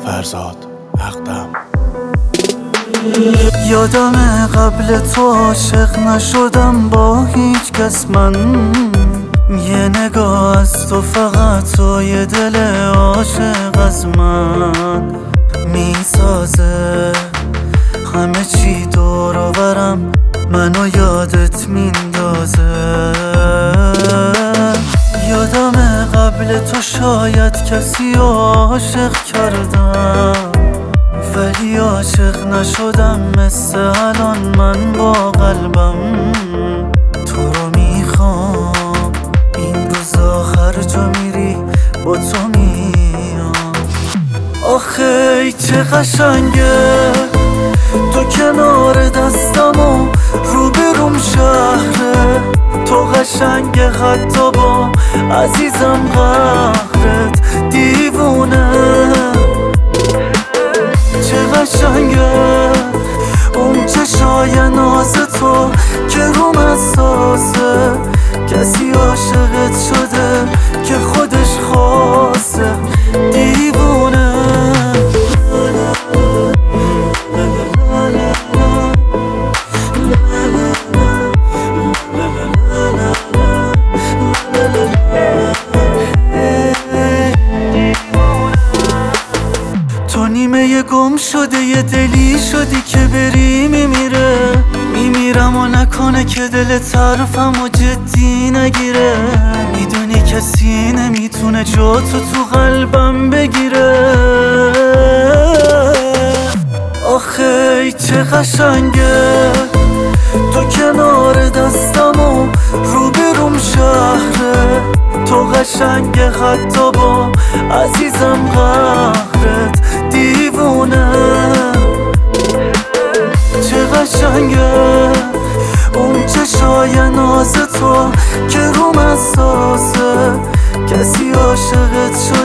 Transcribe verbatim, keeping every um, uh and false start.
فرزاد اقدم. یادم قبل تو عاشق نشدم با هیچ کس، من یه نگاه از تو فقط تو یه دل عاشق از من میسازه. همه چی دور و برم منو یادت میندازه. یادم قبل تو شاید کسی عاشق کردم، ولی عاشق نشدم مثل الان من با قلبم. تو رو میخوام این روزا هر جا میری با تو میام. آخه چه قشنگه تو کنار دستم و روبروم شهره. تو قشنگه حتی با عزیزم قهرت دیوونه. چه قشنگه اون چشای ناز تو که روم حساسه. کسی عاشقت شده که خودش خواسته دیوونه. تو نیمه گم شده یه دلی شدی که بری میمیره. میمیرم و نکنه که دل طرفم و جدی نگیره. میدونی کسی نمیتونه جا تو تو قلبم بگیره. آخه چه قشنگه تو کنار دستم و روبروم شهره. تو قشنگه حتی با عزیزم قهرت دیوونه. چه قشنگه اون چشای ناز تو که روم حساسه. کسی عاشقت شد